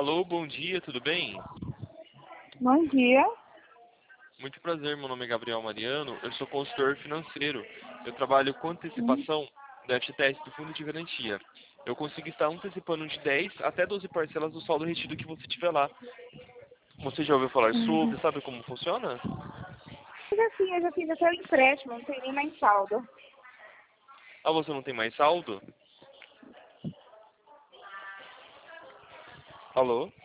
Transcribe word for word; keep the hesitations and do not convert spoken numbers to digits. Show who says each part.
Speaker 1: Alô, bom dia, tudo bem?
Speaker 2: Bom dia.
Speaker 1: Muito prazer, meu nome é Gabriel Mariano, eu sou consultor financeiro. Eu trabalho com
Speaker 2: Sim.
Speaker 1: antecipação da F T S do Fundo de Garantia. Eu consigo estar antecipando de dez até doze parcelas do saldo retido que você tiver lá. Você já ouviu falar
Speaker 2: Uhum.
Speaker 1: sobre, sabe como funciona?
Speaker 2: Mas assim, eu já fiz até o empréstimo, não tem nem mais saldo.
Speaker 1: Ah, você não tem mais saldo? Alô?